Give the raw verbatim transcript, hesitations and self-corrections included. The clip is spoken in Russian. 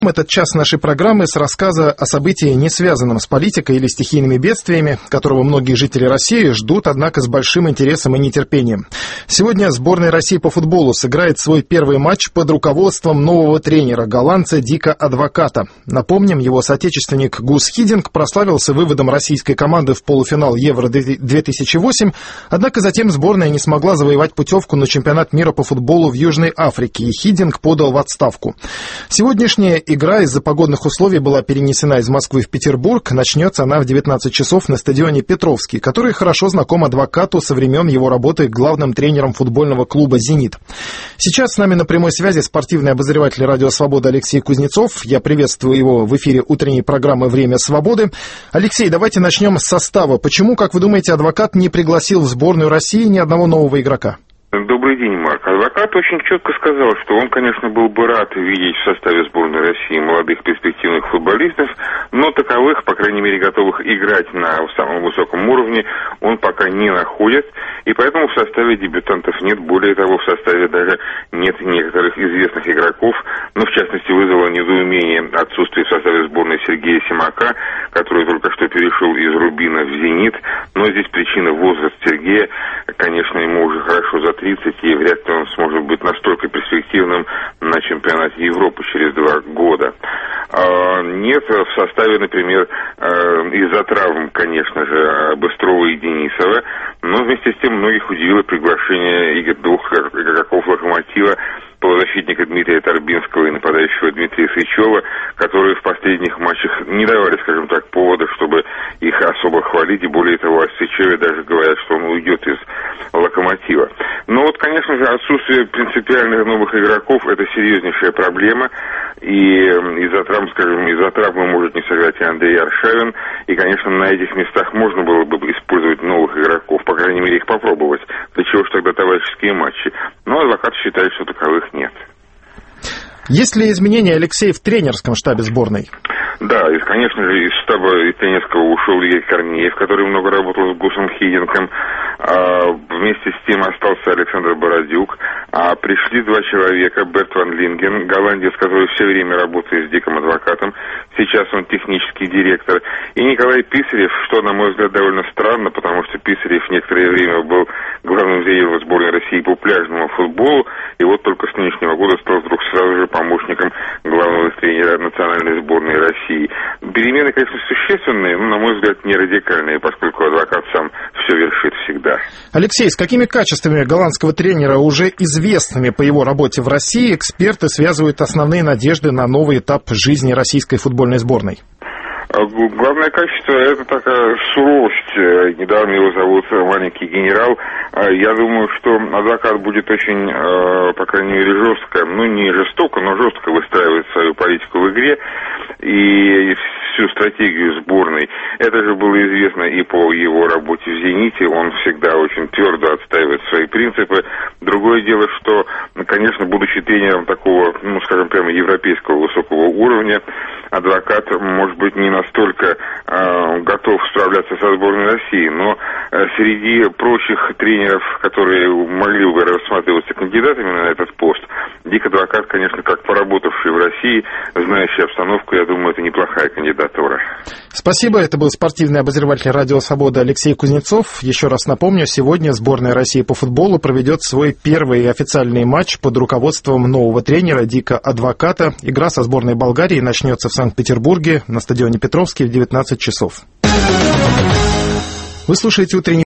Этот час нашей программы с рассказа о событии, не связанном с политикой или стихийными бедствиями, которого многие жители России ждут, однако, с большим интересом и нетерпением. Сегодня сборная России по футболу сыграет свой первый матч под руководством нового тренера, голландца Дика Адвоката. Напомним, его соотечественник Гус Хидинг прославился выводом российской команды в полуфинал Евро две тысячи восемь, однако затем сборная не смогла завоевать путевку на чемпионат мира по футболу в Южной Африке, и Хидинг подал в отставку. Сегодняшняя игра из-за погодных условий была перенесена из Москвы в Петербург. Начнется она в девятнадцать часов на стадионе Петровский, который хорошо знаком Адвокату со времен его работы главным тренером футбольного клуба «Зенит». Сейчас с нами на прямой связи спортивный обозреватель «Радио Свобода» Алексей Кузнецов. Я приветствую его в эфире утренней программы «Время свободы». Алексей, давайте начнем с состава. Почему, как вы думаете, Адвокат не пригласил в сборную России ни одного нового игрока? Добрый день, Марк. Адвокат очень четко сказал, что он, конечно, был бы рад видеть в составе сборной России молодых перспективных футболистов, но таковых, по крайней мере, готовых играть на самом высоком уровне, он пока не находит, и поэтому в составе дебютантов нет. Более того, в составе даже нет некоторых известных игроков, но, в частности, вызвало недоумение отсутствие в составе сборной Сергея Симака, который только что перешел из Рубина в «Зенит», но здесь причина возраст Сергея. Конечно, ему уже хорошо за тридцать, и вряд ли он сможет быть настолько перспективным на чемпионате Европы через два года. А, нет в составе, например, из-за травм, конечно же, Быстрова и Денисова, но вместе с тем многих удивило приглашение двух игроков «Локомотива», полузащитника Дмитрия Торбинского и нападающего Дмитрия Сычева, которые в последних матчах не давали, скажем так, повода, чтобы их особо хвалить, и более того, о Сычеве даже говорят, что он уйдет из «Локомотива». Но вот, конечно же, отсутствие принципиальных новых игроков – это серьезнейшая проблема, и из-за травм, скажем, из-за травмы может не сыграть и Андрей Аршавин, и, конечно, на этих местах можно было бы использовать новых игроков, по крайней мере, их попробовать, для чего же тогда товарищеские матчи. Но Адвокат считает, что таковых нет. Есть ли изменения, Алексей, в тренерском штабе сборной? Да, и, конечно же, из штаба тренерского ушел Игорь Корнеев, который много работал с Гусом Хидингом. А вместе с тем остался Александр Бородюк. А пришли два человека: Берт ван Линген, голландец, который все время работает с Диком Адвокатом. Сейчас он технический директор. И Николай Писарев, что, на мой взгляд, довольно странно, потому что Писарев некоторое время был главным тренером сборной России по пляжному футболу. И вот только с нынешнего года стал вдруг сразу же помощником главного тренера национальной сборной России. Перемены, конечно, существенные, но, на мой взгляд, не радикальные, поскольку Адвокат сам все вершит всегда. Алексей, с какими качествами голландского тренера, уже известными по его работе в России, эксперты связывают основные надежды на новый этап жизни российской футбольной сборной? Главное качество – это такая суровость. Недавно его зовут маленький генерал. Я думаю, что Адвокат будет очень, по крайней мере, жестко, ну не жестоко, но жестко выстраивать свою политику в игре и всю стратегию сборной. Это же было известно и по его работе в «Зените». Он всегда очень твердо отстаивает свои принципы. Другое дело, что, конечно, будучи тренером такого, ну, скажем, прямо европейского высокого уровня, Адвокат, может быть, не настолько э, готов справляться со сборной России, но э, среди прочих тренеров, которые могли бы рассматриваться кандидатами на этот пост, Дик Адвокат, конечно, как поработавший в России, знающий обстановку, я думаю, это неплохая кандидатура. Спасибо. Это был спортивный обозреватель «Радио Свобода» Алексей Кузнецов. Еще раз напомню, сегодня сборная России по футболу проведет свой первый официальный матч под руководством нового тренера Дика Адвоката. Игра со сборной Болгарии начнется в Санкт-Петербурге на стадионе Петровский в девятнадцать часов. Вы слушаете утренний